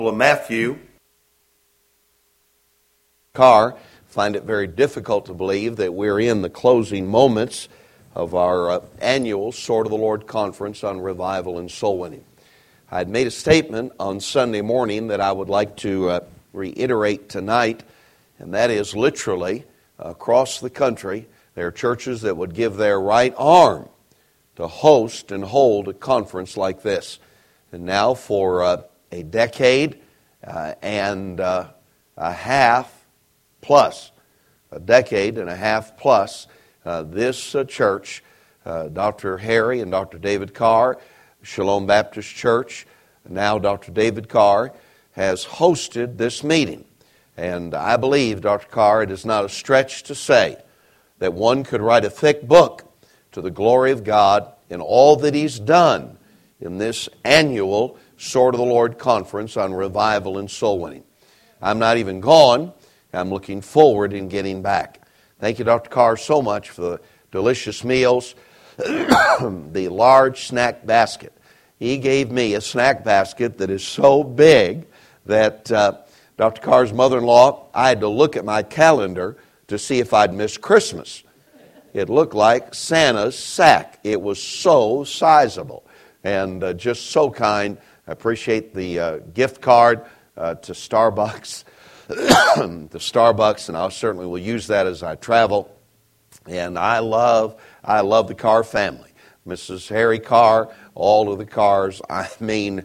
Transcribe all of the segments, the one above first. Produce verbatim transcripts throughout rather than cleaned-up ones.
of Matthew. Car, find it very difficult to believe that we're in the closing moments of our uh, annual Sword of the Lord Conference on Revival and Soul Winning. I had made a statement on Sunday morning that I would like to uh, reiterate tonight, and that is literally across the country, there are churches that would give their right arm to host and hold a conference like this. And now for uh, a decade uh, and uh, a half plus, a decade and a half plus, uh, this uh, church, uh, Doctor Harry and Doctor David Carr, Shalom Baptist Church, now Doctor David Carr, has hosted this meeting. And I believe, Doctor Carr, it is not a stretch to say that one could write a thick book to the glory of God in all that He's done in this annual Sword of the Lord Conference on Revival and Soul Winning. I'm not even gone. I'm looking forward in getting back. Thank you, Doctor Carr, so much for the delicious meals, the large snack basket. He gave me a snack basket that is so big that uh, Doctor Carr's mother-in-law, I had to look at my calendar to see if I'd missed Christmas. It looked like Santa's sack. It was so sizable and uh, just so kind. I appreciate the uh, gift card uh, to Starbucks. The Starbucks, and I certainly will use that as I travel. And I love, I love the Carr family. Missus Harry Carr, all of the Carrs. I mean,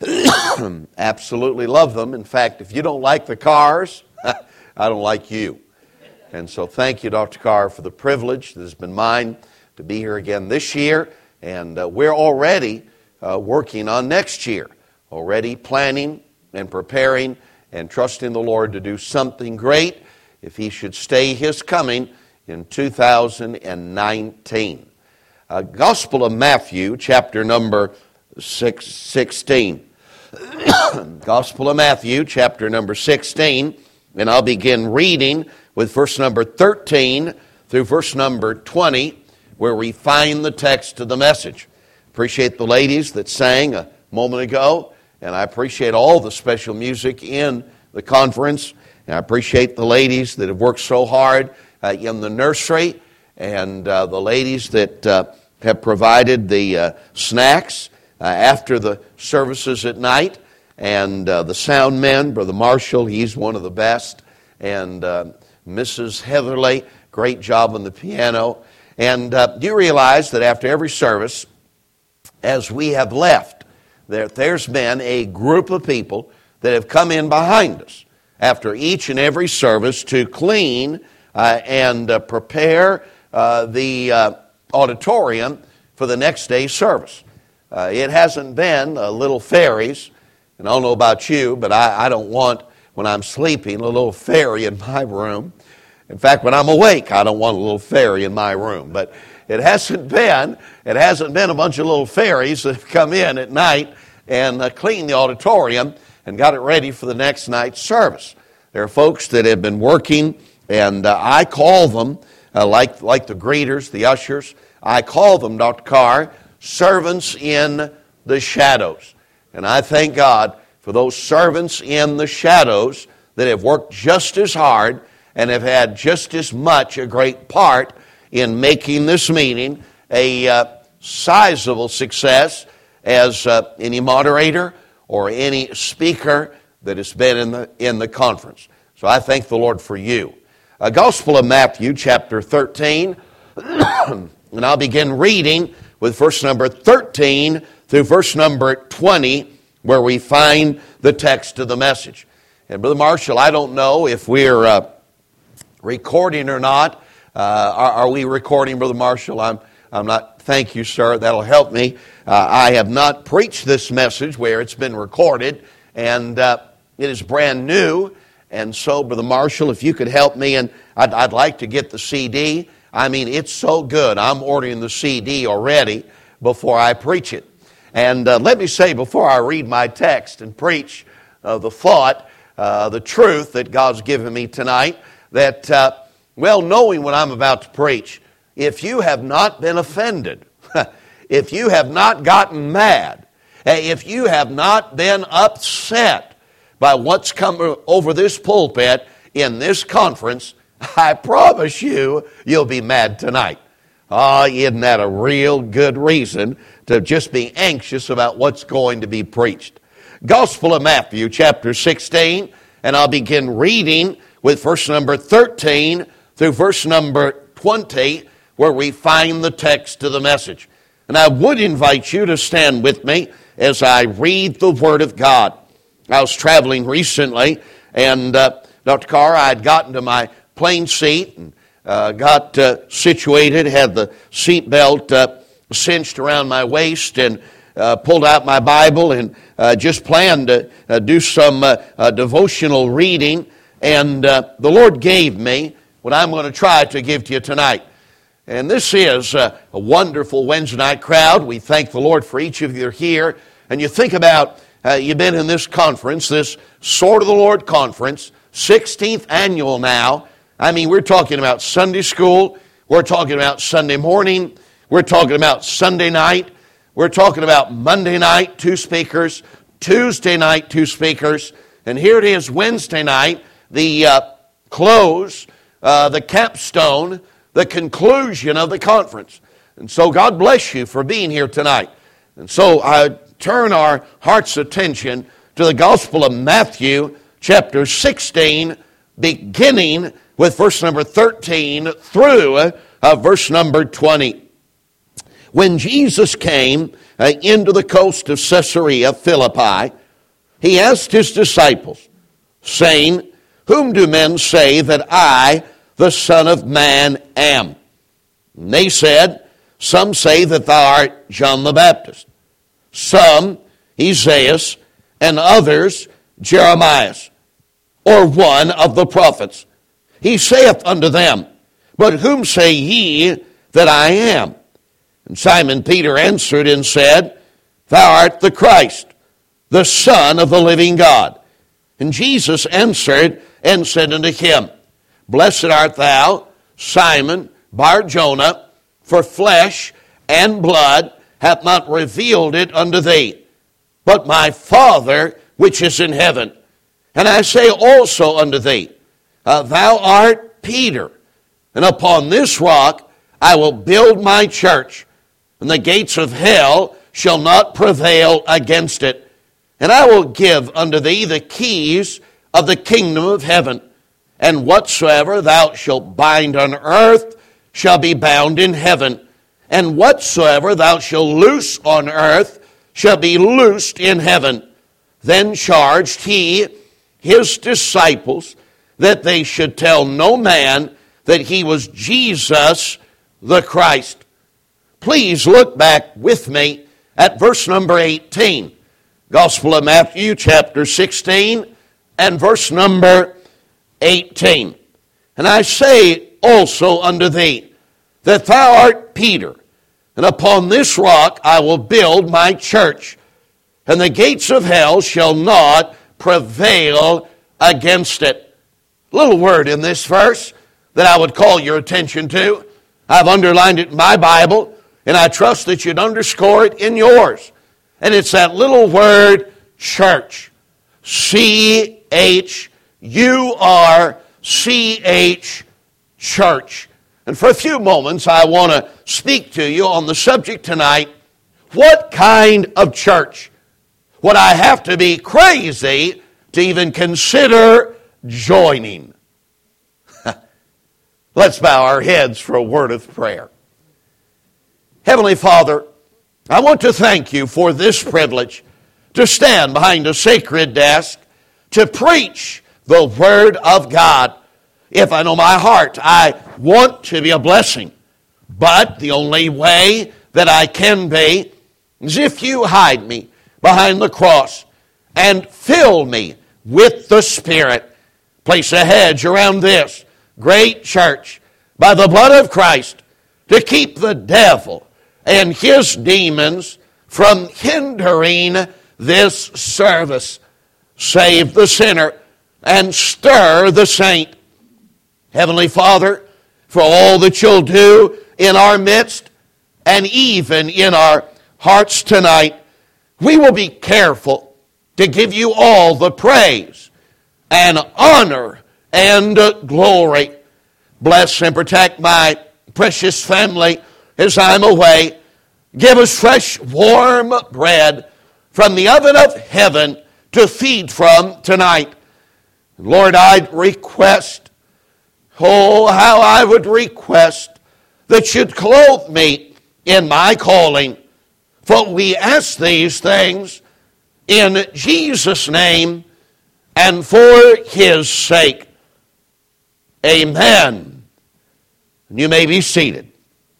absolutely love them. In fact, if you don't like the Carrs, I don't like you. And so thank you, Doctor Carr, for the privilege that has been mine to be here again this year. And uh, we're already uh, working on next year, already planning and preparing and trusting the Lord to do something great if He should stay His coming in two thousand nineteen. Uh, Gospel of Matthew, chapter number six, sixteen. Gospel of Matthew, chapter number sixteen, and I'll begin reading with verse number thirteen through verse number twenty, where we find the text of the message. Appreciate the ladies that sang a moment ago, and I appreciate all the special music in the conference, and I appreciate the ladies that have worked so hard uh, in the nursery, and uh, the ladies that uh, have provided the uh, snacks uh, after the services at night, and uh, the sound men, Brother Marshall, he's one of the best, and uh, Missus Heatherly, great job on the piano. And uh, you realize that after every service, as we have left, there, there's been a group of people that have come in behind us after each and every service to clean uh, and uh, prepare uh, the uh, auditorium for the next day's service. Uh, it hasn't been uh, little fairies, and I don't know about you, but I, I don't want, when I'm sleeping, a little fairy in my room. In fact, when I'm awake, I don't want a little fairy in my room. But it hasn't been, it hasn't been a bunch of little fairies that have come in at night and uh, cleaned the auditorium and got it ready for the next night's service. There are folks that have been working, and uh, I call them, uh, like, like the greeters, the ushers, I call them, Doctor Carr, servants in the shadows. And I thank God for those servants in the shadows that have worked just as hard and have had just as much a great part in making this meeting a uh, sizable success as uh, any moderator or any speaker that has been in the in the conference. So I thank the Lord for you. Uh, Gospel of Matthew, chapter thirteen, and I'll begin reading with verse number thirteen through verse number twenty, where we find the text of the message. And Brother Marshall, I don't know if we're uh, recording or not. Uh, are, are we recording, Brother Marshall? I'm I'm not. Thank you, sir. That'll help me. Uh, I have not preached this message where it's been recorded, and uh, it is brand new. And so, Brother Marshall, if you could help me, and I'd, I'd like to get the C D. I mean, it's so good. I'm ordering the C D already before I preach it. And uh, let me say, before I read my text and preach uh, the thought, uh, the truth that God's given me tonight, that, uh, well, knowing what I'm about to preach, if you have not been offended, if you have not gotten mad, if you have not been upset by what's coming over this pulpit in this conference, I promise you, you'll be mad tonight. Ah, oh, isn't that a real good reason to just be anxious about what's going to be preached? Gospel of Matthew, chapter sixteen, and I'll begin reading with verse number thirteen through verse number twenty, where we find the text of the message. And I would invite you to stand with me as I read the Word of God. I was traveling recently, and uh, Doctor Carr, I had gotten to my plane seat and uh, got uh, situated, had the seat belt uh, cinched around my waist, and uh, pulled out my Bible and uh, just planned to uh, do some uh, uh, devotional reading. And uh, the Lord gave me what I'm going to try to give to you tonight. And this is a, a wonderful Wednesday night crowd. We thank the Lord for each of you here. And you think about, uh, you've been in this conference, this Sword of the Lord conference, sixteenth annual now. I mean, we're talking about Sunday school. We're talking about Sunday morning. We're talking about Sunday night. We're talking about Monday night, two speakers. Tuesday night, two speakers. And here it is Wednesday night, the uh, close, uh, the capstone, the conclusion of the conference. And so God bless you for being here tonight. And so I turn our heart's attention to the Gospel of Matthew, chapter sixteen, beginning with verse number thirteen through uh, verse number twenty. When Jesus came uh, into the coast of Caesarea Philippi, he asked his disciples, saying, "Whom do men say that I, the Son of Man, am?" And they said, "Some say that thou art John the Baptist, some Esaias, and others Jeremiah, or one of the prophets." He saith unto them, "But whom say ye that I am?" And Simon Peter answered and said, "Thou art the Christ, the Son of the living God." And Jesus answered and said unto him, "Blessed art thou, Simon Bar-Jonah, for flesh and blood hath not revealed it unto thee, but my Father which is in heaven. And I say also unto thee, uh, thou art Peter, and upon this rock I will build my church, and the gates of hell shall not prevail against it. And I will give unto thee the keys of the kingdom of heaven. And whatsoever thou shalt bind on earth shall be bound in heaven. And whatsoever thou shalt loose on earth shall be loosed in heaven." Then charged he his disciples that they should tell no man that he was Jesus the Christ. Please look back with me at verse number eighteen. Gospel of Matthew, chapter sixteen, and verse number eighteen. "And I say also unto thee, that thou art Peter, and upon this rock I will build my church, and the gates of hell shall not prevail against it." Little word in this verse that I would call your attention to. I've underlined it in my Bible, and I trust that you'd underscore it in yours. And it's that little word, church. C H U R C H, church. And for a few moments, I want to speak to you on the subject tonight, what kind of church? Would I have to be crazy to even consider joining? Let's bow our heads for a word of prayer. Heavenly Father, I want to thank you for this privilege to stand behind a sacred desk to preach the Word of God. If I know my heart, I want to be a blessing. But the only way that I can be is if you hide me behind the cross and fill me with the Spirit. Place a hedge around this great church by the blood of Christ to keep the devil and his demons from hindering this service. Save the sinner and stir the saint. Heavenly Father, for all that you'll do in our midst and even in our hearts tonight, we will be careful to give you all the praise and honor and glory. Bless and protect my precious family as I'm away. Give us fresh, warm bread from the oven of heaven to feed from tonight. Lord, I'd request, oh, how I would request that you'd clothe me in my calling. For we ask these things in Jesus' name and for his sake. Amen. You may be seated.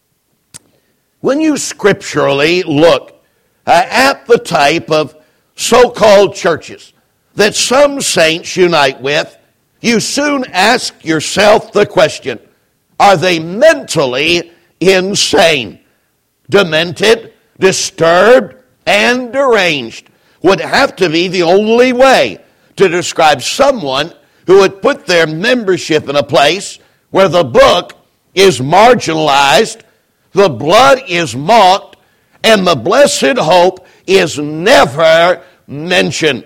When you scripturally look at the type of so-called churches that some saints unite with, you soon ask yourself the question, are they mentally insane? Demented, disturbed, and deranged would have to be the only way to describe someone who would put their membership in a place where the book is marginalized, the blood is mocked, and the blessed hope is never mentioned.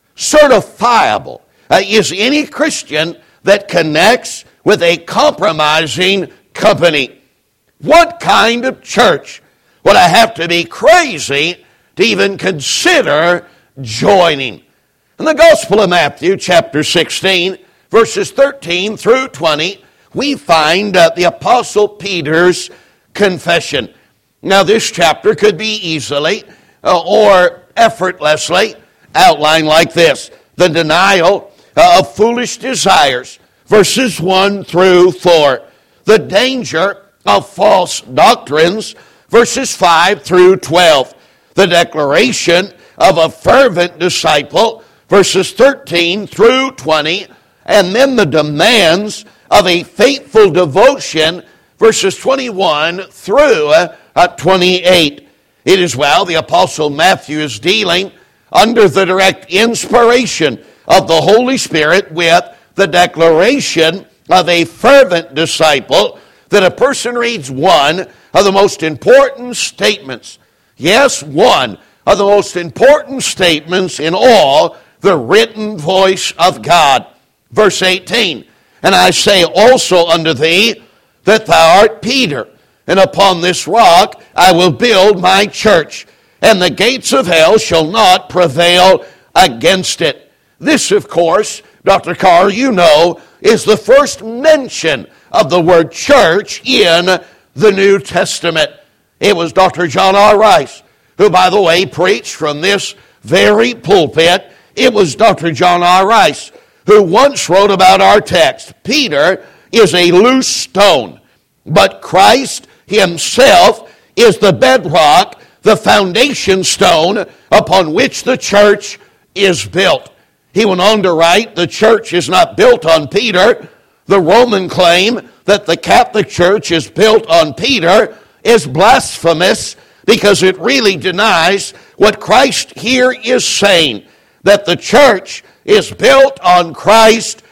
Certifiable uh, is any Christian that connects with a compromising company. What kind of church would I have to be crazy to even consider joining? In the Gospel of Matthew, chapter sixteen, verses thirteen through twenty, we find uh, the Apostle Peter's confession. Now, this chapter could be easily uh, or effortlessly outlined like this. The denial uh, of foolish desires, verses one through four. The danger of false doctrines, verses five through twelve. The declaration of a fervent disciple, verses thirteen through twenty. And then the demands of a faithful devotion, verses twenty-one through uh, twenty-eight. It is well the Apostle Matthew is dealing under the direct inspiration of the Holy Spirit with the declaration of a fervent disciple, that a person reads one of the most important statements. Yes, one of the most important statements in all the written voice of God. Verse eighteen, and I say also unto thee that thou art Peter, and upon this rock I will build my church, and the gates of hell shall not prevail against it. This, of course, Doctor Carr, you know, is the first mention of the word church in the New Testament. It was Doctor John R. Rice, who, by the way, preached from this very pulpit. It was Doctor John R. Rice who once wrote about our text, Peter is a loose stone, but Christ himself is the bedrock, the foundation stone upon which the church is built. He went on to write, the church is not built on Peter. The Roman claim that the Catholic Church is built on Peter is blasphemous, because it really denies what Christ here is saying, that the church is built on Christ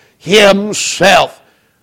himself.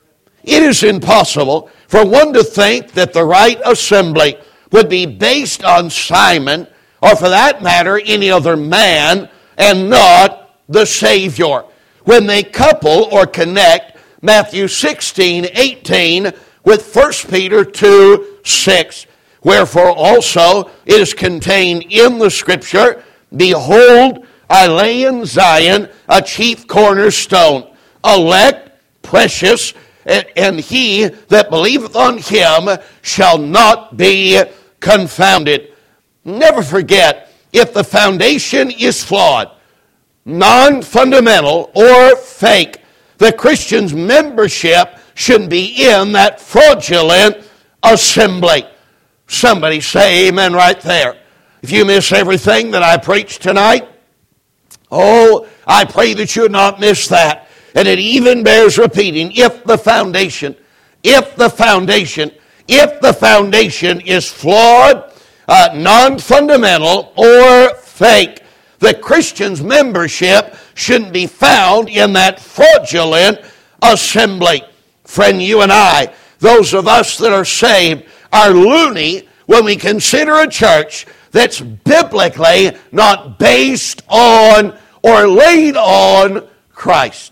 It is impossible for one to think that the right assembly would be based on Simon, or for that matter, any other man, and not the Savior. When they couple or connect Matthew sixteen eighteen with First Peter two six, wherefore also it is contained in the Scripture, behold, I lay in Zion a chief cornerstone, elect, precious, and he that believeth on him shall not be confounded. Never forget, if the foundation is flawed, non-fundamental, or fake, the Christian's membership shouldn't be in that fraudulent assembly. Somebody say amen right there. If you miss everything that I preached tonight, oh, I pray that you would not miss that. And it even bears repeating, if the foundation, if the foundation, if the foundation is flawed, uh, non-fundamental, or fake, the Christian's membership shouldn't be found in that fraudulent assembly. Friend, you and I, those of us that are saved, are loony when we consider a church that's biblically not based on or laid on Christ.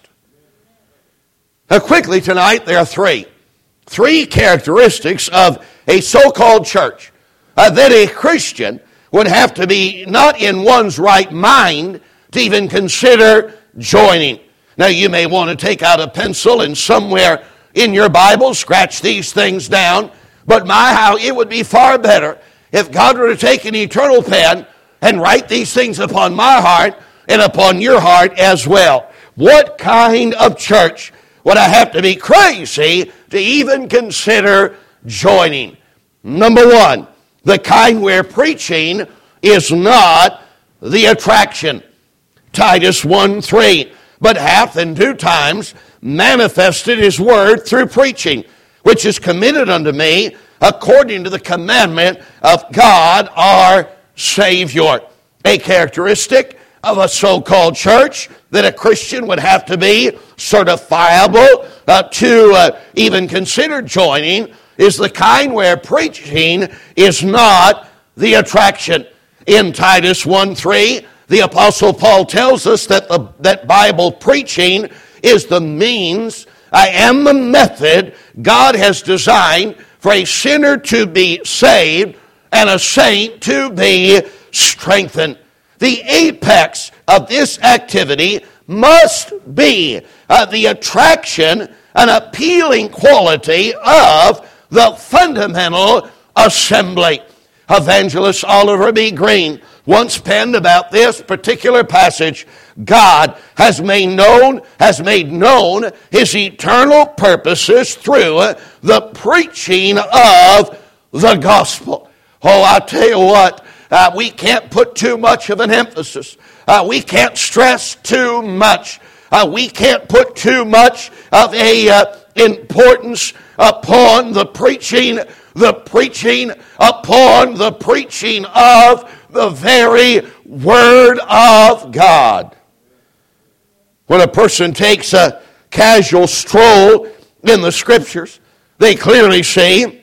Now quickly tonight, there are three. Three characteristics of a so-called church uh, that a Christian would have to be not in one's right mind to even consider joining. Now you may want to take out a pencil and somewhere in your Bible scratch these things down, but my how it would be far better if God were to take an eternal pen and write these things upon my heart and upon your heart as well. What kind of church would I have to be crazy to even consider joining? Number one, the kind where preaching is not the attraction. Titus one three, but hath in due times manifested his word through preaching, which is committed unto me according to the commandment of God our Savior. A characteristic of a so-called church that a Christian would have to be certifiable uh, to uh, even consider joining is the kind where preaching is not the attraction. In Titus one three, the Apostle Paul tells us that the, that Bible preaching is the means uh, and the method God has designed for a sinner to be saved and a saint to be strengthened. The apex of this activity must be uh, the attraction and appealing quality of the fundamental assembly. Evangelist Oliver B. Green once penned about this particular passage, God has made known, has made known his eternal purposes through the preaching of the gospel. Oh, I tell you what, uh, we can't put too much of an emphasis. Uh, we can't stress too much. Uh, we can't put too much of a uh, importance upon the preaching, the preaching upon the preaching of the very Word of God. When a person takes a casual stroll in the Scriptures, they clearly see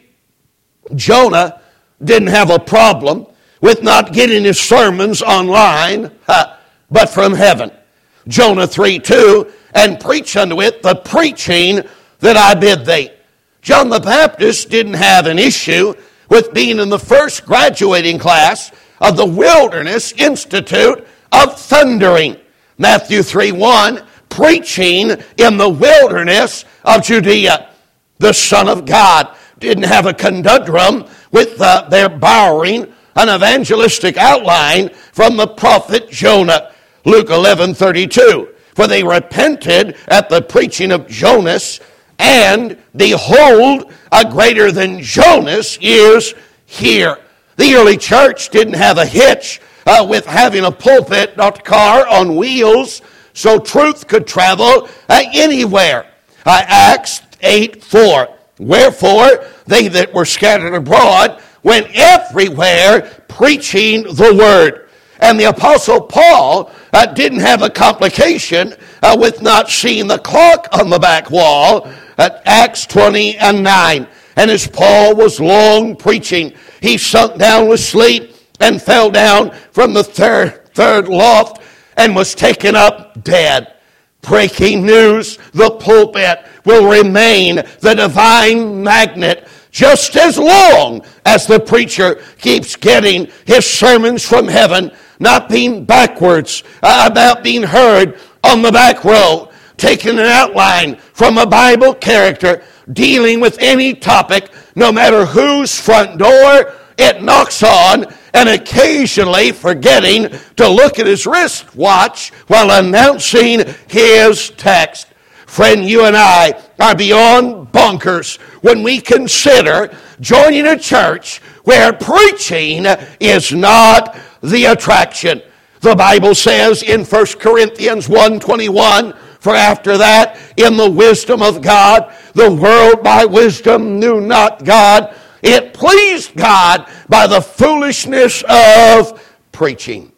Jonah didn't have a problem with not getting his sermons online, but from heaven. Jonah three two, and preach unto it the preaching that I bid thee. John the Baptist didn't have an issue with being in the first graduating class of the Wilderness Institute of Thundering. Matthew three one, preaching in the wilderness of Judea. The Son of God didn't have a conundrum with uh, their borrowing an evangelistic outline from the prophet Jonah. Luke eleven thirty-two, for they repented at the preaching of Jonas, and behold, a greater than Jonas is here. The early church didn't have a hitch uh, with having a pulpit, not a car, on wheels, so truth could travel uh, anywhere. Uh, Acts eight four, wherefore they that were scattered abroad went everywhere preaching the word. And the Apostle Paul uh, didn't have a complication uh, with not seeing the clock on the back wall at Acts twenty and nine. And as Paul was long preaching, he sunk down with sleep and fell down from the third, third loft and was taken up dead. Breaking news, the pulpit will remain the divine magnet just as long as the preacher keeps getting his sermons from heaven, not being backwards uh, about being heard on the back row, taking an outline from a Bible character, dealing with any topic, no matter whose front door it knocks on, and occasionally forgetting to look at his wristwatch while announcing his text. Friend, you and I are beyond bonkers when we consider joining a church where preaching is not the attraction. The Bible says in First Corinthians one twenty-one, for after that, in the wisdom of God, the world by wisdom knew not God. It pleased God by the foolishness of preaching.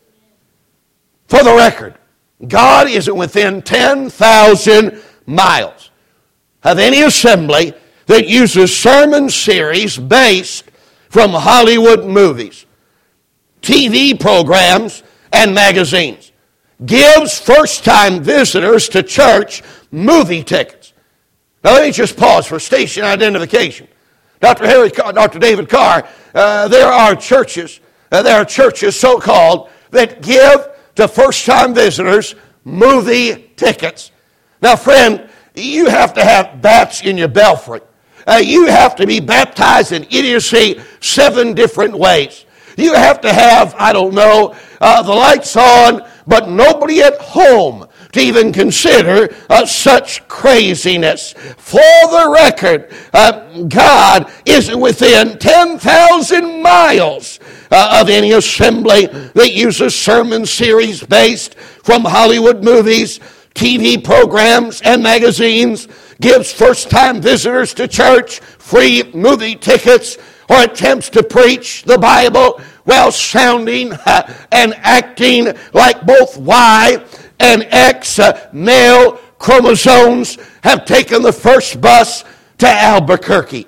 For the record, God isn't within ten thousand miles of any assembly that uses sermon series based from Hollywood movies, T V programs, and magazines. gives first-time visitors to church movie tickets. Now let me just pause for station identification. Doctor Harry, Doctor David Carr, uh, there are churches, uh, there are churches so-called, that give to first-time visitors movie tickets. Now, friend, you have to have bats in your belfry. Uh, you have to be baptized in idiocy seven different ways. You have to have, I don't know, uh, the lights on, but nobody at home to even consider uh, such craziness. For the record, uh, God isn't within ten thousand miles uh, of any assembly that uses sermon series based from Hollywood movies, T V programs, and magazines, gives first-time visitors to church free movie tickets, or attempts to preach the Bible while sounding uh, and acting like both Y and X uh, male chromosomes have taken the first bus to Albuquerque.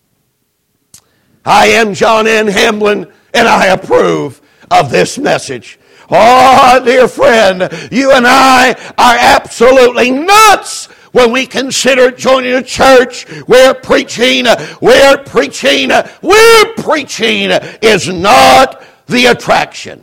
I am John N. Hamlin, and I approve of this message. Oh, dear friend, you and I are absolutely nuts when we consider joining a church where preaching, where preaching, where preaching is not the attraction.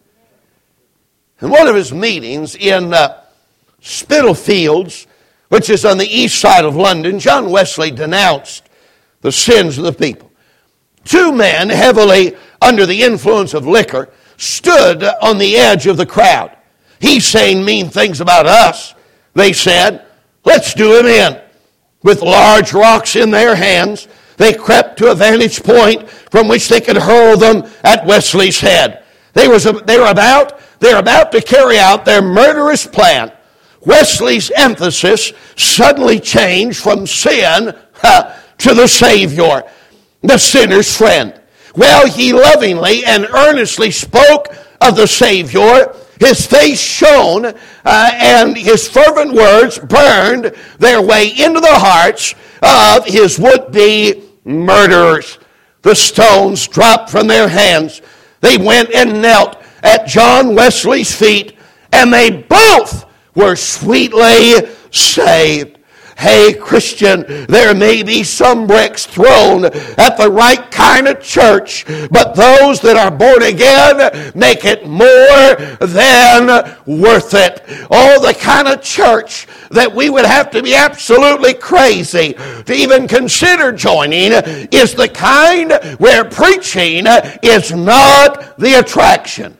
In one of his meetings in uh, Spitalfields, which is on the east side of London, John Wesley denounced the sins of the people. Two men, heavily under the influence of liquor, stood on the edge of the crowd. He's saying mean things about us, they said. Let's do him in. With large rocks in their hands, they crept to a vantage point from which they could hurl them at Wesley's head. They, was, they, were about, they were about to carry out their murderous plan. Wesley's emphasis suddenly changed from sin ha, to the Savior, the sinner's friend. Well, he lovingly and earnestly spoke of the Savior. His face shone, uh, and his fervent words burned their way into the hearts of his would-be murderers. The stones dropped from their hands. They went and knelt at John Wesley's feet, and they both were sweetly saved. Hey, Christian, there may be some bricks thrown at the right kind of church, but those that are born again make it more than worth it. Oh, the kind of church that we would have to be absolutely crazy to even consider joining is the kind where preaching is not the attraction.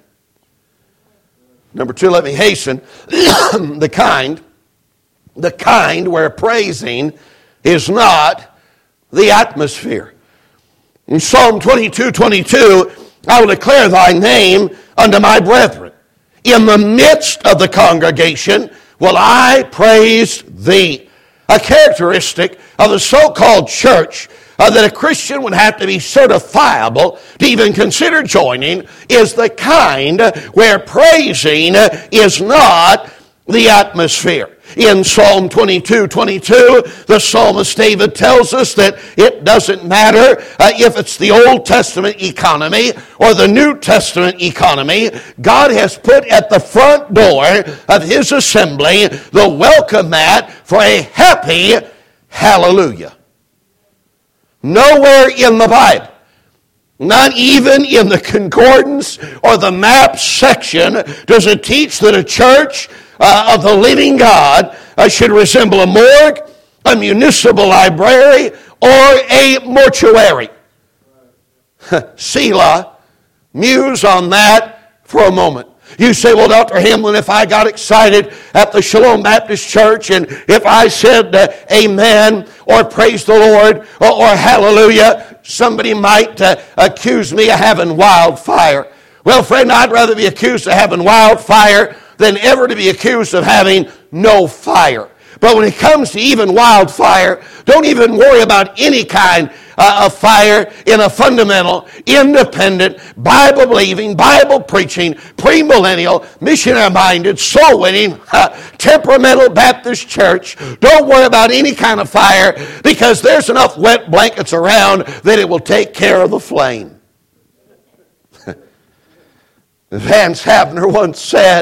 Number two, let me hasten, the kind The kind where praising is not the atmosphere. In Psalm twenty-two twenty-two, I will declare thy name unto my brethren. In the midst of the congregation will I praise thee. A characteristic of the so-called church uh, that a Christian would have to be certifiable to even consider joining is the kind where praising is not the atmosphere. In Psalm twenty-two twenty-two, the psalmist David tells us that it doesn't matter uh, if it's the Old Testament economy or the New Testament economy. God has put at the front door of his assembly the welcome mat for a happy hallelujah. Nowhere in the Bible, not even in the concordance or the map section, does it teach that a church Uh, of the living God uh, should resemble a morgue, a municipal library, or a mortuary. Selah, muse on that for a moment. You say, well, Doctor Hamlin, if I got excited at the Shalom Baptist Church and if I said uh, amen or praise the Lord or, or hallelujah, somebody might uh, accuse me of having wildfire. Well, friend, I'd rather be accused of having wildfire than ever to be accused of having no fire. But when it comes to even wildfire, don't even worry about any kind uh, of fire in a fundamental, independent, Bible-believing, Bible-preaching, premillennial, missionary-minded, soul-winning, uh, temperamental Baptist church. Don't worry about any kind of fire because there's enough wet blankets around that it will take care of the flame. Vance Havner once said,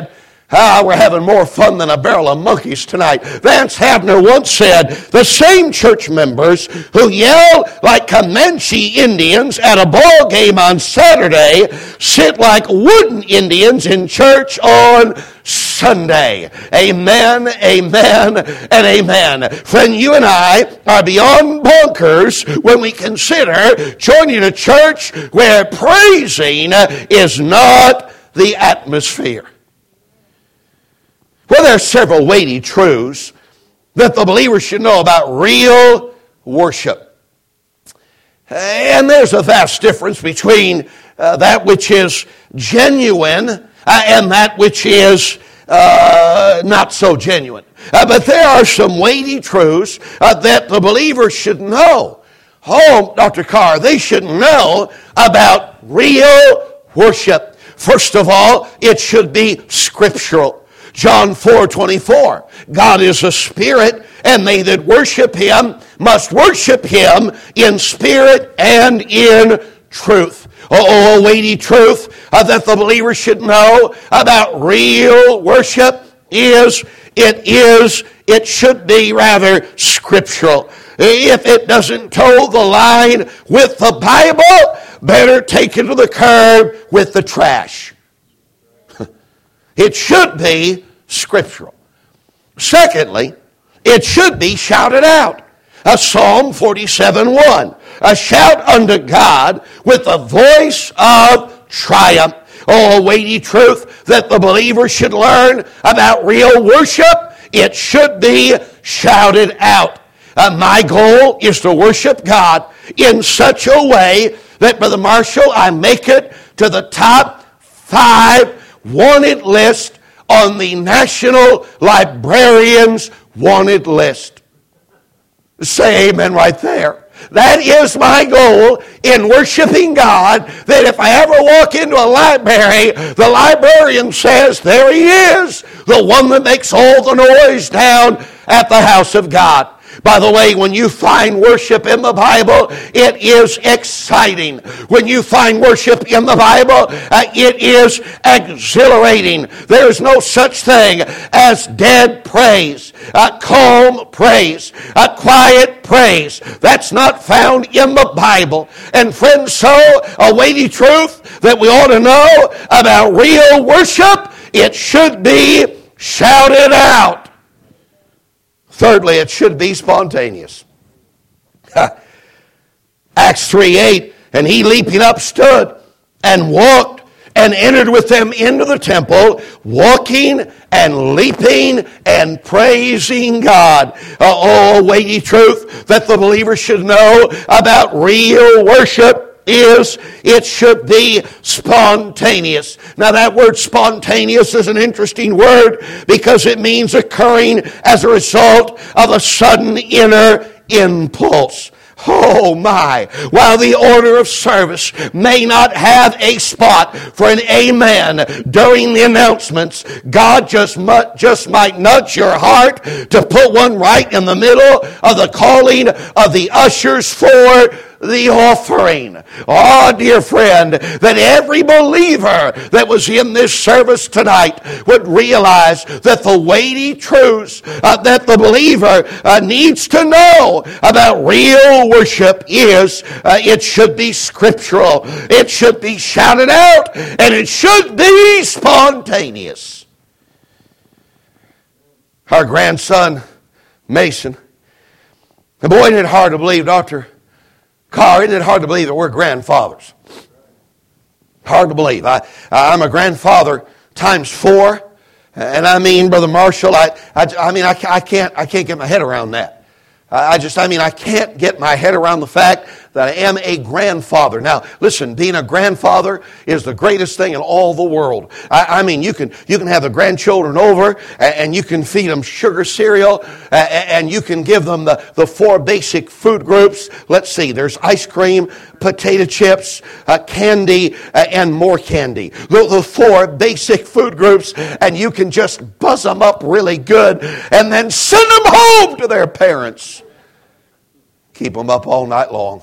Ah, we're having more fun than a barrel of monkeys tonight. Vance Havner once said, the same church members who yell like Comanche Indians at a ball game on Saturday sit like wooden Indians in church on Sunday. Amen, amen, and amen. Friend, you and I are beyond bonkers when we consider joining a church where praising is not the atmosphere. Well, there are several weighty truths that the believer should know about real worship. And there's a vast difference between uh, that which is genuine uh, and that which is uh, not so genuine. Uh, but there are some weighty truths uh, that the believer should know. Oh, Doctor Carr, they should know about real worship. First of all, it should be scriptural. John four twenty-four, God is a spirit, and they that worship him must worship him in spirit and in truth. Oh, a weighty truth uh, that the believer should know about real worship is, it is, it should be rather scriptural. If it doesn't toe the line with the Bible, better take it to the curb with the trash. It should be scriptural. Secondly, it should be shouted out. A Psalm forty-seven one. A shout unto God with a voice of triumph. Oh, a weighty truth that the believer should learn about real worship. It should be shouted out. Uh, my goal is to worship God in such a way that, Brother Marshall, I make it to the top five wanted list on the National Librarian's wanted list. Say amen right there. That is my goal in worshiping God, that if I ever walk into a library, the librarian says, there he is, the one that makes all the noise down at the house of God. By the way, when you find worship in the Bible, it is exciting. When you find worship in the Bible, uh, it is exhilarating. There is no such thing as dead praise, uh, calm praise, uh, quiet praise. That's not found in the Bible. And friends, so a weighty truth that we ought to know about real worship, it should be shouted out. Thirdly, it should be spontaneous. Acts three eight, and he leaping up stood and walked and entered with them into the temple, walking and leaping and praising God. Uh, oh, weighty truth that the believer should know about real worship is it should be spontaneous. Now that word spontaneous is an interesting word because it means occurring as a result of a sudden inner impulse. Oh my, while the order of service may not have a spot for an amen during the announcements, God just might, just might nudge your heart to put one right in the middle of the calling of the ushers for the offering. Oh, dear friend, that every believer that was in this service tonight would realize that the weighty truths uh, that the believer uh, needs to know about real worship is uh, it should be scriptural, it should be shouted out, and it should be spontaneous. Our grandson, Mason, and boy, isn't it hard to believe, Doctor Carr, isn't it hard to believe that we're grandfathers? Hard to believe. I, I'm a grandfather times four, and I mean, Brother Marshall, I, I, I mean, I, I can't, I can't get my head around that. I just, I mean, I can't get my head around the fact that I am a grandfather. Now, listen, being a grandfather is the greatest thing in all the world. I, I mean, you can you can have the grandchildren over, and you can feed them sugar cereal, and you can give them the, the four basic food groups. Let's see, there's ice cream, potato chips, uh, candy, uh, and more candy. The, the four basic food groups, and you can just buzz them up really good, and then send them home to their parents. Keep them up all night long.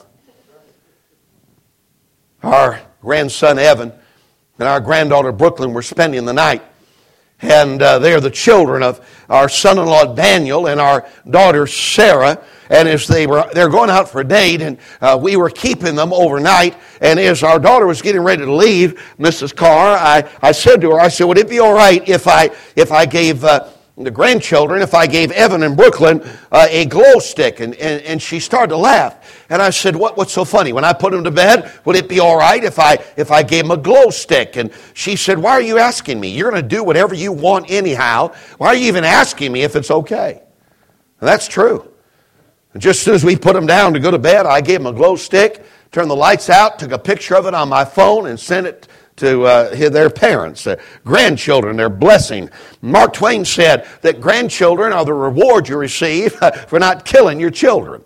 Our grandson Evan and our granddaughter Brooklyn were spending the night. And uh, they're the children of our son-in-law Daniel and our daughter Sarah. And as they were, they're going out for a date, and uh, we were keeping them overnight. And as our daughter was getting ready to leave, Missus Carr, I, I said to her, I said, would it be all right if I if I gave uh, the grandchildren, if I gave Evan and Brooklyn uh, a glow stick? And, and and she started to laugh. And I said, what what's so funny? When I put them to bed, would it be all right if I if I gave them a glow stick? And she said, why are you asking me? You're going to do whatever you want anyhow. Why are you even asking me if it's okay? And that's true. And just as soon as we put them down to go to bed, I gave them a glow stick, turned the lights out, took a picture of it on my phone, and sent it to uh, their parents, uh, grandchildren, their blessing. Mark Twain said that grandchildren are the reward you receive for not killing your children.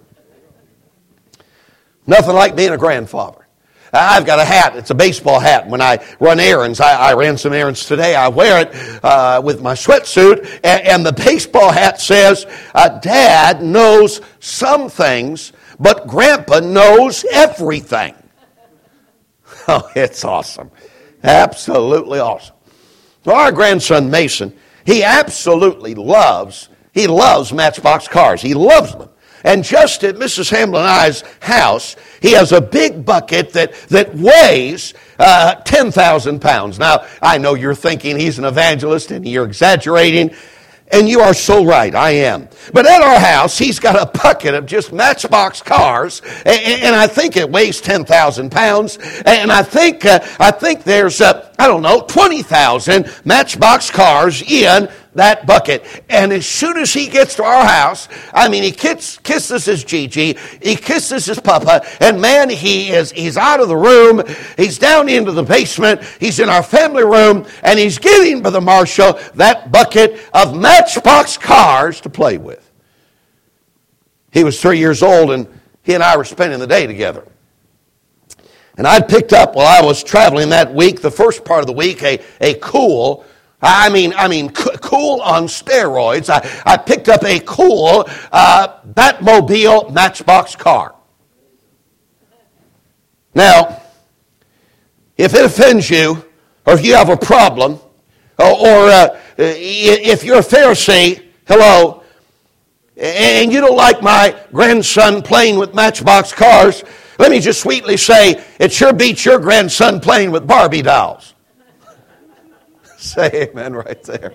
Nothing like being a grandfather. I've got a hat. It's a baseball hat. When I run errands, I, I ran some errands today. I wear it uh, with my sweatsuit, and, and the baseball hat says, uh, Dad knows some things, but Grandpa knows everything. Oh, it's awesome. Absolutely awesome. Well, our grandson Mason, he absolutely loves, he loves Matchbox cars. He loves them. And just at Missus Hamlin and I's house, he has a big bucket that, that weighs uh, ten thousand pounds. Now, I know you're thinking he's an evangelist and you're exaggerating, and you are so right, I am. But at our house, he's got a bucket of just Matchbox cars, and, and I think it weighs ten thousand pounds, and I think uh, I think there's, uh, I don't know, twenty thousand Matchbox cars in that bucket. And as soon as he gets to our house, I mean, he kiss, kisses his Gigi, he kisses his Papa, and man, he is he's out of the room, he's down into the basement, he's in our family room, and he's giving Brother Marshall that bucket of Matchbox cars to play with. He was three years old, and he and I were spending the day together. And I'd picked up, while I was traveling that week, the first part of the week, a, a cool I mean, I mean, cool on steroids. I, I picked up a cool uh, Batmobile Matchbox car. Now, if it offends you, or if you have a problem, or, or uh, if you're a Pharisee, hello, and you don't like my grandson playing with Matchbox cars, let me just sweetly say, it sure beats your grandson playing with Barbie dolls. Say amen right there.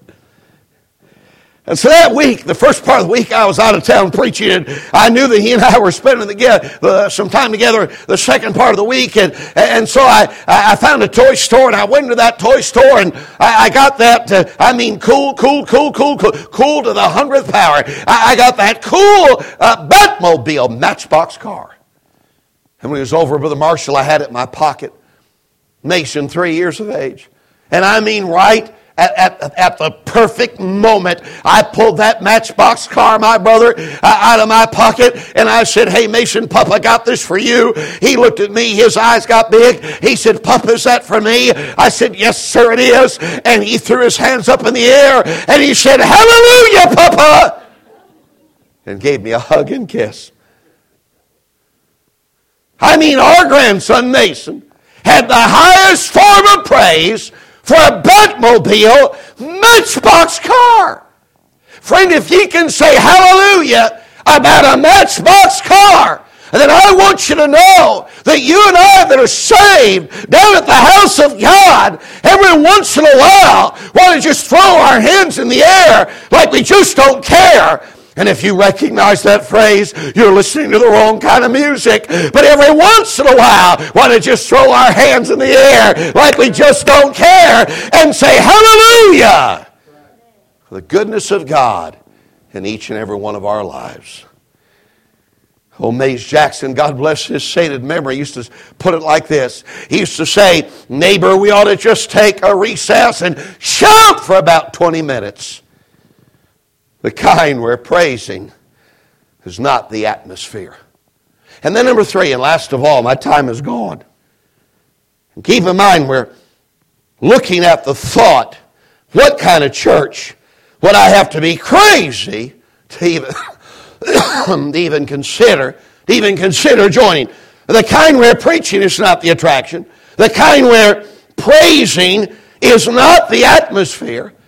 And so that week, the first part of the week, I was out of town preaching, and I knew that he and I were spending together, uh, some time together the second part of the week, and, and so I, I found a toy store, and I went into that toy store, and I, I got that, uh, I mean, cool, cool, cool, cool, cool, cool to the hundredth power. I, I got that cool uh, Batmobile Matchbox car. And when it was over, Brother Marshall, I had it in my pocket. Mason, three years of age. And I mean right at, at, at the perfect moment, I pulled that Matchbox car, my brother, uh, out of my pocket, and I said, hey, Mason, Papa got this for you. He looked at me, his eyes got big. He said, Papa, is that for me? I said, yes, sir, it is. And he threw his hands up in the air, and he said, hallelujah, Papa, and gave me a hug and kiss. I mean, our grandson, Mason, had the highest form of praise for a Batmobile Matchbox car. Friend, if he can say hallelujah about a Matchbox car, then I want you to know that you and I that are saved down at the house of God, every once in a while want to just throw our hands in the air like we just don't care. And if you recognize that phrase, you're listening to the wrong kind of music. But every once in a while, want to just throw our hands in the air like we just don't care and say, hallelujah, for the goodness of God in each and every one of our lives. Oh, Mays Jackson, God bless his sainted memory, used to put it like this. He used to say, neighbor, we ought to just take a recess and shout for about twenty minutes. The kind we're praising is not the atmosphere. And then number three, and last of all, my time is gone. And keep in mind, we're looking at the thought, what kind of church would I have to be crazy to even, to even consider, to even consider joining? The kind we're preaching is not the attraction. The kind we're praising is not the atmosphere.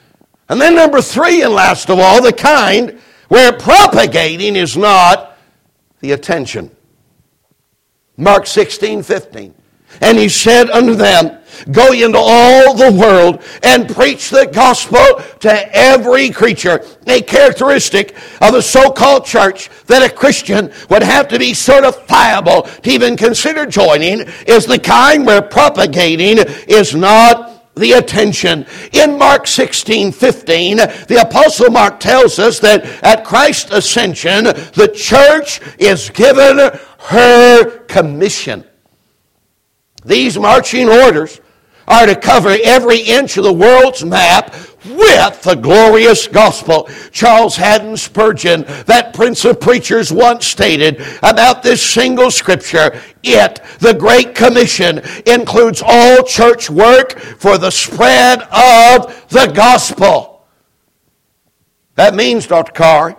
And then number three, and last of all, the kind where propagating is not the attention. Mark sixteen fifteen. And he said unto them, go ye into all the world and preach the gospel to every creature. A characteristic of a so-called church that a Christian would have to be certifiable to even consider joining is the kind where propagating is not the attention. In Mark sixteen fifteen, the Apostle Mark tells us that at Christ's ascension, the church is given her commission. These marching orders are to cover every inch of the world's map with the glorious gospel. Charles Haddon Spurgeon, that prince of preachers, once stated about this single scripture, it, the Great Commission, includes all church work for the spread of the gospel. That means, Doctor Carr,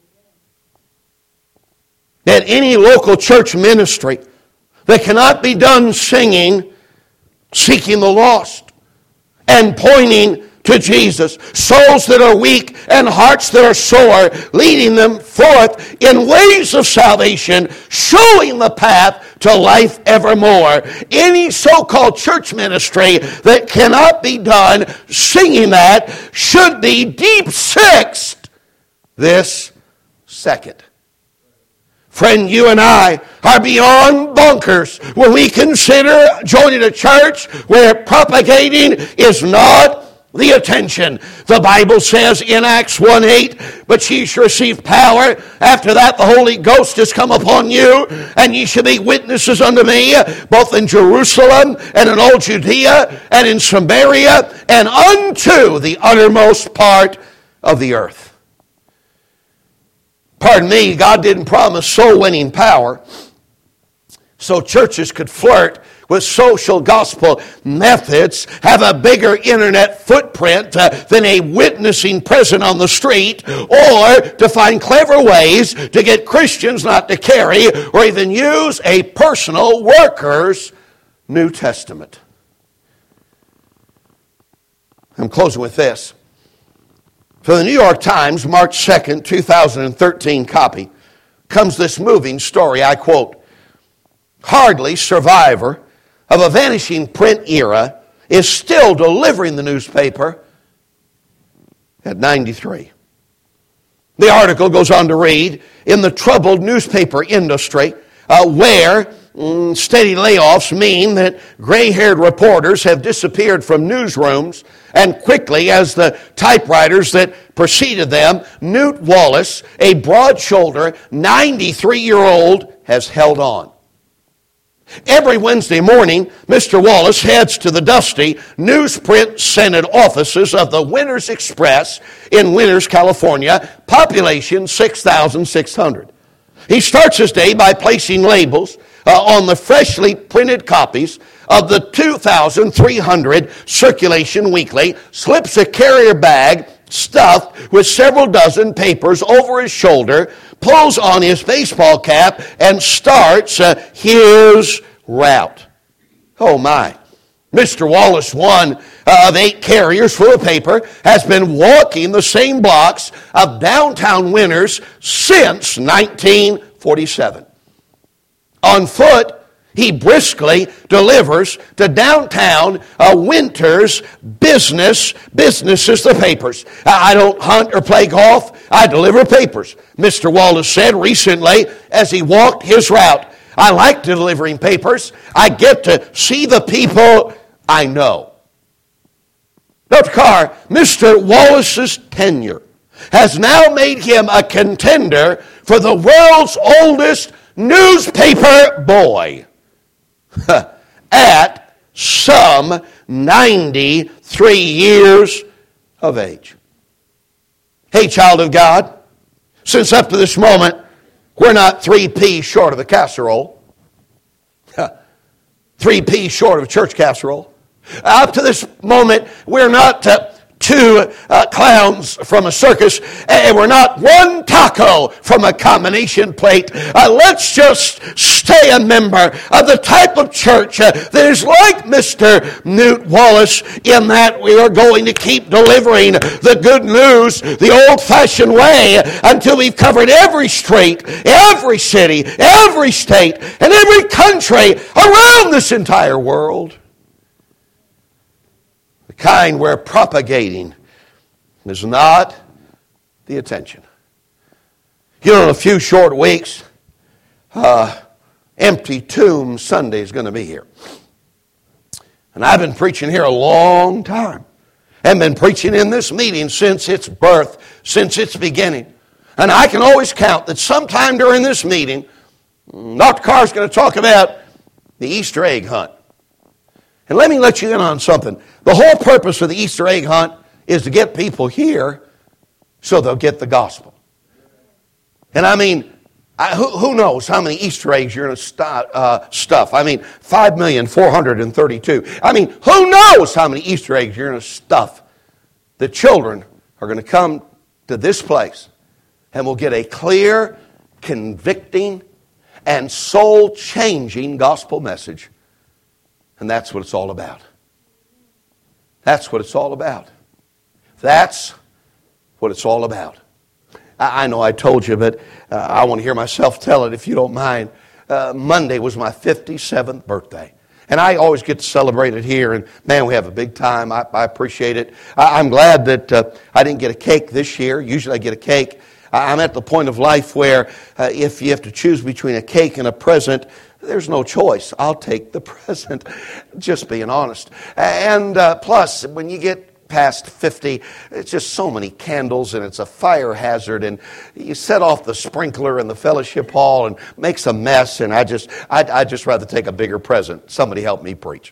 that any local church ministry that cannot be done singing, seeking the lost, and pointing to Jesus. Souls that are weak and hearts that are sore, leading them forth in ways of salvation, showing the path to life evermore. Any so-called church ministry that cannot be done singing that should be deep-sixed this second. Friend, you and I are beyond bonkers when we consider joining a church where propagating is not the attention. The Bible says in Acts one eight, but ye shall receive power. After that the Holy Ghost has come upon you, and ye shall be witnesses unto me, both in Jerusalem and in all Judea and in Samaria and unto the uttermost part of the earth. Pardon me, God didn't promise soul-winning power so churches could flirt with social gospel methods, have a bigger internet footprint uh, than a witnessing present on the street, or to find clever ways to get Christians not to carry or even use a personal worker's New Testament. I'm closing with this. For the New York Times, March second, two thousand thirteen copy, comes this moving story. I quote, hardly survivor of a vanishing print era is still delivering the newspaper at ninety-three. The article goes on to read, in the troubled newspaper industry, uh, where mm, steady layoffs mean that gray-haired reporters have disappeared from newsrooms, and quickly as the typewriters that preceded them, Newt Wallace, a broad-shouldered, ninety-three-year-old, has held on. Every Wednesday morning, Mister Wallace heads to the dusty newsprint-scented offices of the Winters Express in Winters, California, population six thousand six hundred. He starts his day by placing labels uh, on the freshly printed copies of the two thousand three hundred Circulation Weekly, slips a carrier bag stuffed with several dozen papers over his shoulder, pulls on his baseball cap, and starts uh, his route. Oh my. Mister Wallace, one uh, of eight carriers full of paper, has been walking the same blocks of downtown Winters since nineteen forty-seven. On foot, he briskly delivers to downtown uh, Winters business, businesses the papers. I don't hunt or play golf. I deliver papers, Mister Wallace said recently as he walked his route. I like delivering papers. I get to see the people I know. Doctor Carr, Mister Wallace's tenure has now made him a contender for the world's oldest newspaper boy at some ninety-three years of age. Hey, child of God, since up to this moment, we're not three peas short of a casserole, three peas short of a church casserole. Up to this moment, we're not uh, two uh, clowns from a circus, and we're not one taco from a combination plate. Uh, let's just stay a member of the type of church uh, that is like Mister Newt Wallace, in that we are going to keep delivering the good news the old-fashioned way until we've covered every street, every city, every state, and every country around this entire world. The kind we're propagating is not the attention. You know, in a few short weeks, uh, Empty Tomb Sunday is going to be here. And I've been preaching here a long time. And been preaching in this meeting since its birth, since its beginning. And I can always count that sometime during this meeting, Doctor Carr is going to talk about the Easter egg hunt. And let me let you in on something. The whole purpose of the Easter egg hunt is to get people here so they'll get the gospel. And I mean, I, who, who knows how many Easter eggs you're going to stu- uh, stuff? I mean, five million four hundred thirty-two. I mean, who knows how many Easter eggs you're going to stuff? The children are going to come to this place and will get a clear, convicting, and soul-changing gospel message. And that's what it's all about. That's what it's all about. That's what it's all about. I, I know I told you, but uh, I want to hear myself tell it if you don't mind. Uh, Monday was my fifty-seventh birthday. And I always get to celebrate it here. And man, we have a big time. I, I appreciate it. I, I'm glad that uh, I didn't get a cake this year. Usually I get a cake. I, I'm at the point of life where uh, if you have to choose between a cake and a present, there's no choice. I'll take the present, just being honest. And uh, plus, when you get past fifty, it's just so many candles, and it's a fire hazard, and you set off the sprinkler in the fellowship hall and makes a mess, and I just, I'd, I'd just rather take a bigger present. Somebody help me preach.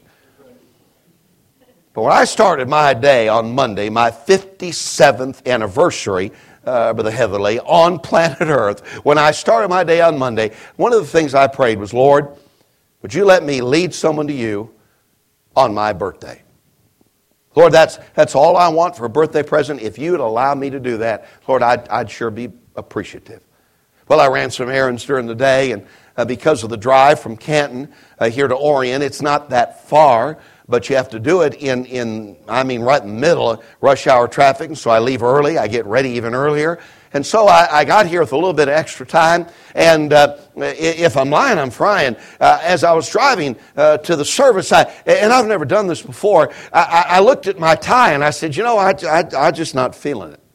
But when I started my day on Monday, my fifty-seventh anniversary, Uh, Brother Heatherly, on planet Earth, when I started my day on Monday, one of the things I prayed was, Lord, would you let me lead someone to you on my birthday? Lord, that's that's all I want for a birthday present. If you would allow me to do that, Lord, I'd, I'd sure be appreciative. Well, I ran some errands during the day, and uh, because of the drive from Canton uh, here to Orion, it's not that far, but you have to do it in, in, I mean, right in the middle of rush hour traffic. And so I leave early. I get ready even earlier. And so I, I got here with a little bit of extra time. And uh, if I'm lying, I'm frying. Uh, as I was driving uh, to the service, I, and I've never done this before, I, I looked at my tie and I said, you know, I, I, I'm just not feeling it.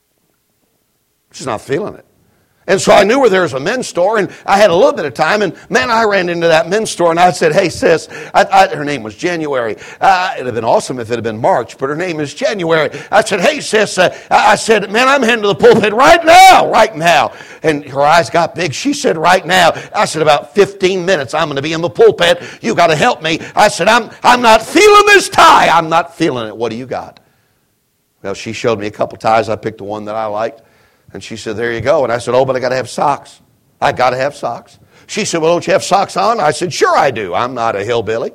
Just not feeling it. And so I knew where there was a men's store, and I had a little bit of time, and man, I ran into that men's store, and I said, hey, sis, I, I, her name was January. Uh, it would have been awesome if it had been March, but her name is January. I said, hey, sis, uh, I said, man, I'm heading to the pulpit right now, right now. And her eyes got big. She said, right now. I said, about fifteen minutes, I'm going to be in the pulpit. You got to help me. I said, I'm, I'm not feeling this tie. I'm not feeling it. What do you got? Well, she showed me a couple ties. I picked the one that I liked. And she said, there you go. And I said, oh, but I got to have socks. I got to have socks. She said, well, don't you have socks on? I said, sure I do. I'm not a hillbilly.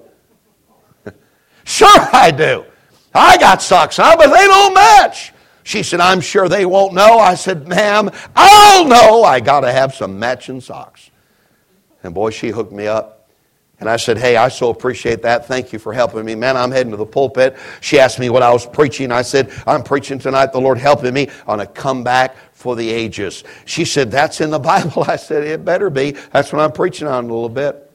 Sure I do. I got socks on, but they don't match. She said, I'm sure they won't know. I said, ma'am, I'll know. I got to have some matching socks. And boy, she hooked me up. And I said, hey, I so appreciate that. Thank you for helping me. Man, I'm heading to the pulpit. She asked me what I was preaching. I said, I'm preaching tonight, the Lord helping me on a comeback for the ages. She said, that's in the Bible. I said, it better be. That's what I'm preaching on in a little bit.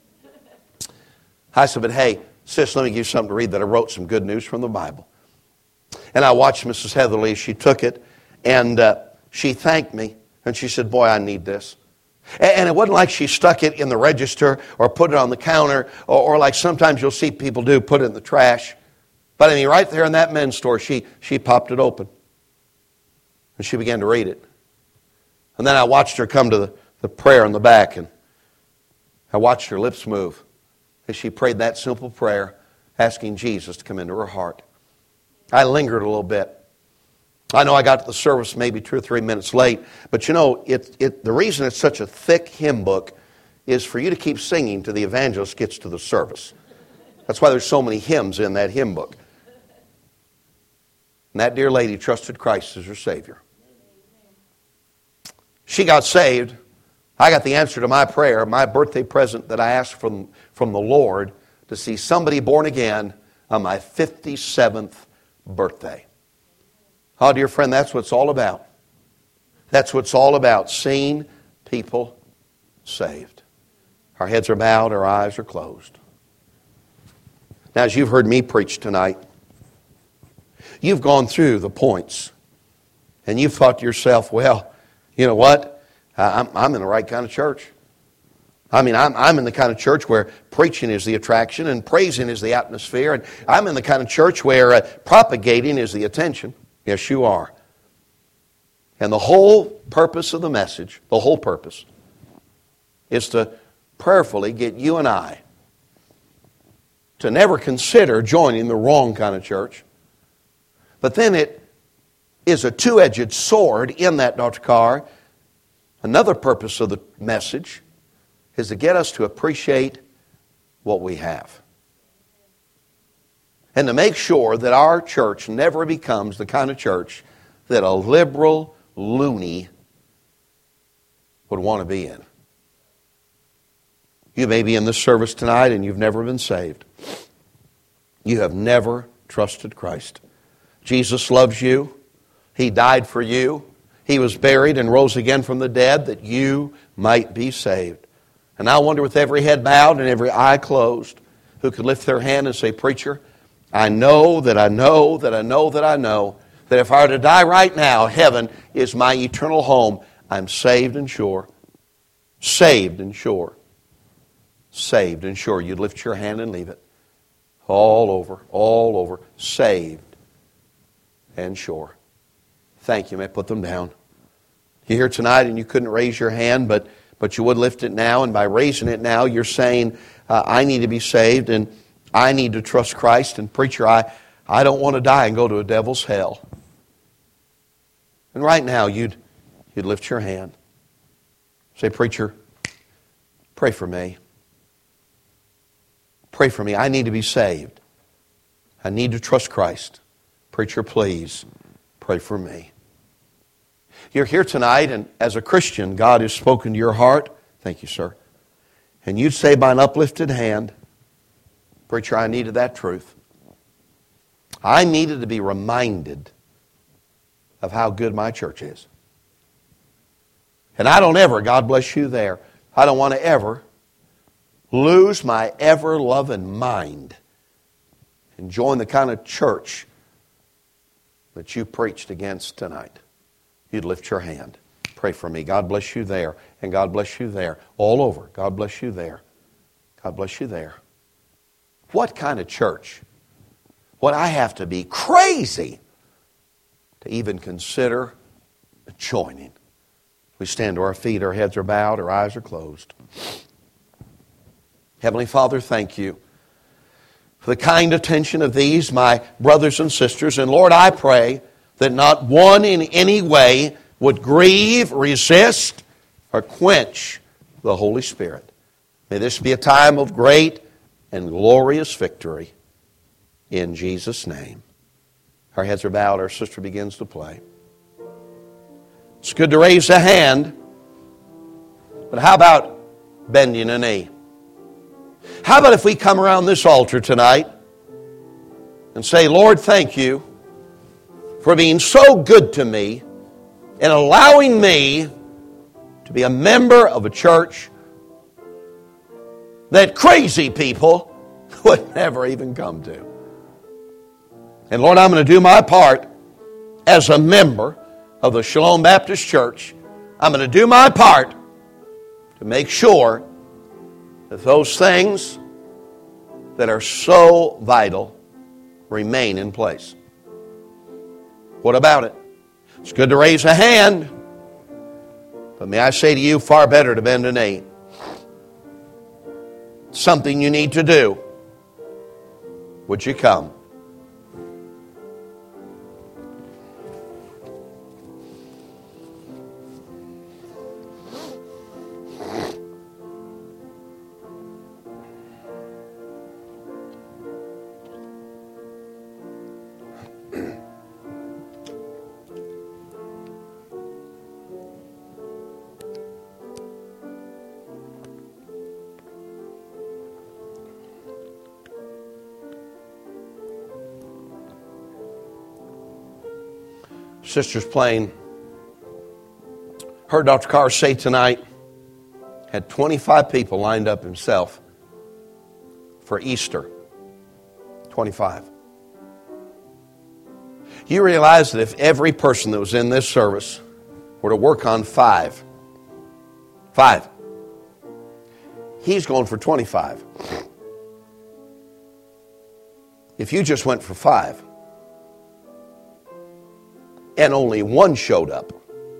I said, but hey, sis, let me give you something to read that I wrote some good news from the Bible. And I watched Missus Heatherly. She took it, and uh, she thanked me. And she said, boy, I need this. And it wasn't like she stuck it in the register or put it on the counter or, or like sometimes you'll see people do, put it in the trash. But I mean, right there in that men's store, she, she popped it open. And she began to read it. And then I watched her come to the, the prayer in the back, and I watched her lips move as she prayed that simple prayer, asking Jesus to come into her heart. I lingered a little bit. I know I got to the service maybe two or three minutes late, but you know, it, it, the reason it's such a thick hymn book is for you to keep singing till the evangelist gets to the service. That's why there's so many hymns in that hymn book. And that dear lady trusted Christ as her Savior. She got saved. I got the answer to my prayer, my birthday present that I asked from, from the Lord to see somebody born again on my fifty-seventh birthday. Oh, dear friend, that's what it's all about. That's what it's all about, seeing people saved. Our heads are bowed, our eyes are closed. Now, as you've heard me preach tonight, you've gone through the points, and you've thought to yourself, well, you know what? I'm, I'm in the right kind of church. I mean, I'm, I'm in the kind of church where preaching is the attraction and praising is the atmosphere. And I'm in the kind of church where uh, propagating is the attention. Yes, you are. And the whole purpose of the message, the whole purpose, is to prayerfully get you and I to never consider joining the wrong kind of church. But then it is a two-edged sword in that, Doctor Carr. Another purpose of the message is to get us to appreciate what we have. And to make sure that our church never becomes the kind of church that a liberal loony would want to be in. You may be in this service tonight and you've never been saved. You have never trusted Christ. Jesus loves you. He died for you. He was buried and rose again from the dead that you might be saved. And I wonder, with every head bowed and every eye closed, who could lift their hand and say, Preacher, I know that I know that I know that I know that if I were to die right now, heaven is my eternal home. I'm saved and sure. Saved and sure. Saved and sure. You'd lift your hand and leave it. All over, all over. Saved and sure. Thank you. May I put them down? You're here tonight and you couldn't raise your hand, but But you would lift it now, and by raising it now, you're saying, uh, I need to be saved, and I need to trust Christ. And preacher, I, I don't want to die and go to a devil's hell. And right now, you'd, you'd lift your hand. Say, Preacher, pray for me. Pray for me. I need to be saved. I need to trust Christ. Preacher, please, pray for me. You're here tonight, and as a Christian, God has spoken to your heart. Thank you, sir. And you'd say by an uplifted hand, Preacher, I needed that truth. I needed to be reminded of how good my church is. And I don't ever, God bless you there, I don't want to ever lose my ever-loving mind and join the kind of church that you preached against tonight. You'd lift your hand. Pray for me. God bless you there. And God bless you there. All over. God bless you there. God bless you there. What kind of church would I have to be crazy to even consider joining? We stand to our feet. Our heads are bowed. Our eyes are closed. Heavenly Father, thank you for the kind attention of these, my brothers and sisters. And Lord, I pray that not one in any way would grieve, resist, or quench the Holy Spirit. May this be a time of great and glorious victory. In Jesus' name. Our heads are bowed. Our sister begins to play. It's good to raise a hand, but how about bending a knee? How about if we come around this altar tonight and say, Lord, thank you for being so good to me and allowing me to be a member of a church that crazy people would never even come to. And Lord, I'm going to do my part as a member of the Shalom Baptist Church. I'm going to do my part to make sure that those things that are so vital remain in place. What about it? It's good to raise a hand, but may I say to you, far better to bend a knee. Something you need to do. Would you come? Sister's playing. Heard Doctor Carr say tonight, had twenty-five people lined up himself for Easter. twenty-five. You realize that if every person that was in this service were to work on five, five, he's going for twenty-five. If you just went for five, and only one showed up,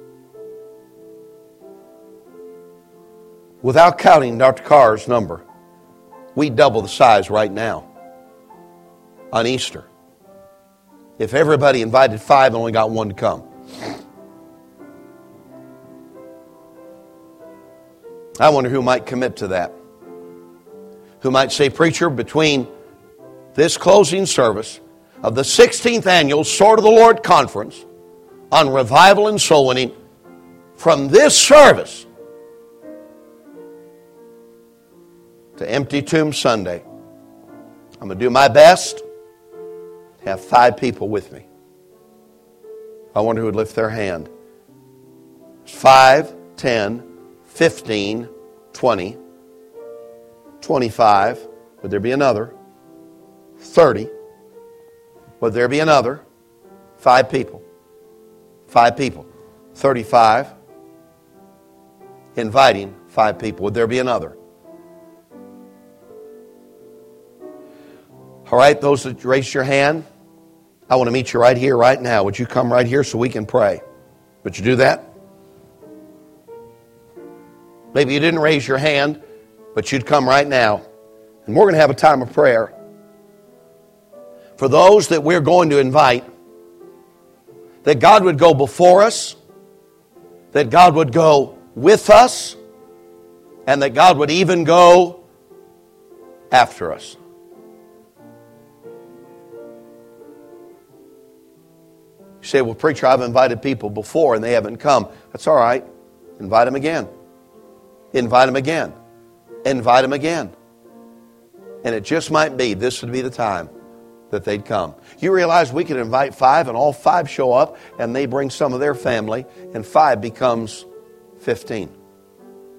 without counting Doctor Carr's number, we double the size right now on Easter. If everybody invited five and only got one to come. I wonder who might commit to that. Who might say, preacher, between this closing service of the sixteenth annual Sword of the Lord Conference on revival and soul winning, from this service to Empty Tomb Sunday, I'm going to do my best to have five people with me. I wonder who would lift their hand. Five, ten, fifteen, twenty, twenty-five. Would there be another? thirty. Would there be another? Five people. Five people. thirty-five. Inviting five people. Would there be another? All right, those that raised your hand, I want to meet you right here, right now. Would you come right here so we can pray? Would you do that? Maybe you didn't raise your hand, but you'd come right now. And we're going to have a time of prayer. For those that we're going to invite, that God would go before us, that God would go with us, and that God would even go after us. You say, well, preacher, I've invited people before and they haven't come. That's all right. Invite them again. Invite them again. Invite them again. And it just might be, this would be the time that they'd come. You realize we could invite five and all five show up and they bring some of their family and five becomes fifteen.